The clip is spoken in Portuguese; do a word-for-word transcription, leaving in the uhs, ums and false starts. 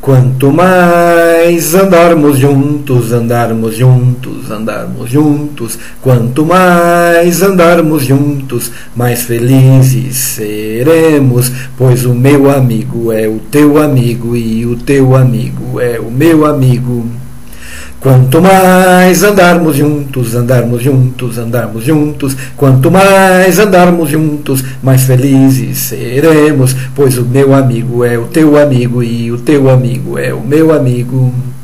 Quanto mais andarmos juntos, andarmos juntos, andarmos juntos, quanto mais andarmos juntos, mais felizes seremos, pois o meu amigo é o teu amigo e o teu amigo é o meu amigo. Quanto mais andarmos juntos, andarmos juntos, andarmos juntos, quanto mais andarmos juntos, mais felizes seremos, pois o meu amigo é o teu amigo e o teu amigo é o meu amigo.